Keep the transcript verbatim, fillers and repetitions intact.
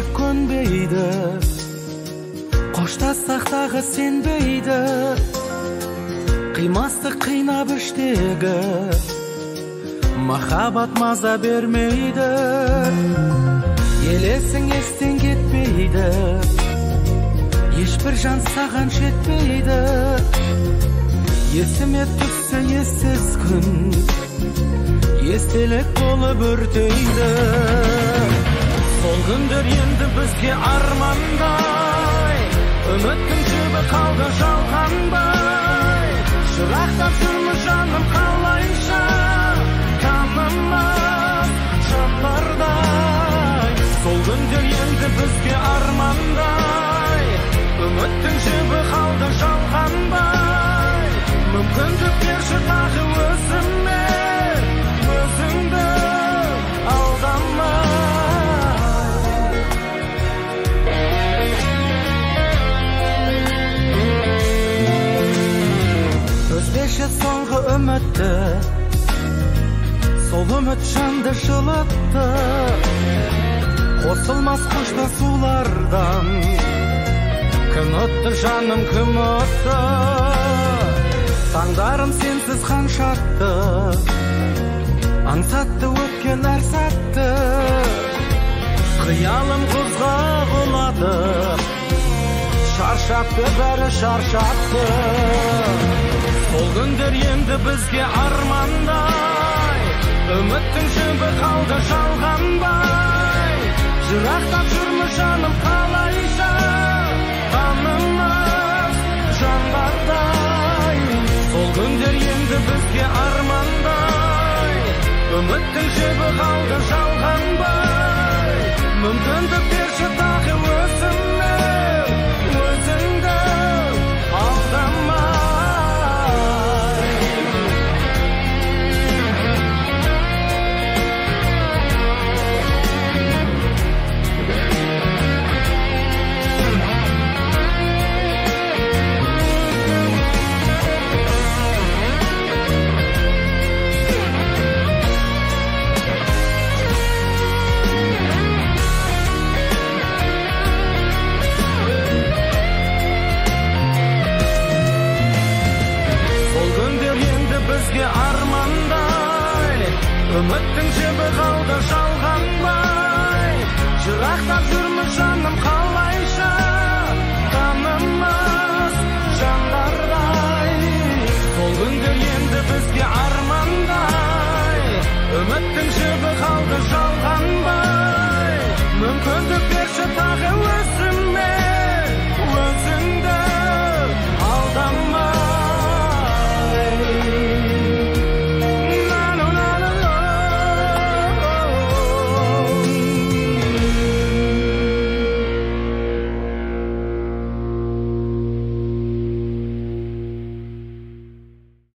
жүрек көнбейді, қоштассақ тағы сенбейді, қимастық қинап іштегі, махаббат маза бермейді, елесің естен кетпейді, ешбір жан саған жетпейді. Есіме түссе ессіз күн, естелік болып өртейді. Сол күндер енді бізге армандай, үміттің жібі қалды жалғанбай. Жырақтап жүрміз жаным қалайша, танымас жандардай. Сол күндер енді бізге армандай, үміттің жібі қалды жалғанбай. Мүмкіндік берші тағы өзіме, өзіңді алдамай. Өзбекше соңғы үмітті, сол үміт жанды жылытты. Қосылмас қоштасулардан кім өтті жаным, кім өтті? Таңдарым сенсіз қаншатты, аңсатты өткен әр сәтті. Қиялым құзға құлады, шаршатты бәрі шаршатты. Сол күндер енді бізге армандай, үміттің жібі қалды жалғанбай. Жырақтап жүрміз жаным қалайша, танымас жандардай. Сол күндер енді бізге армандай, үміттің жібі қалды жалғанбай. Мүмкіндік берші тағы өзіме, өзіңді алдамай. Бізге армандай, үміттің жібі қалды жалғанбай. Жырақтап жүрміз жаным қалай.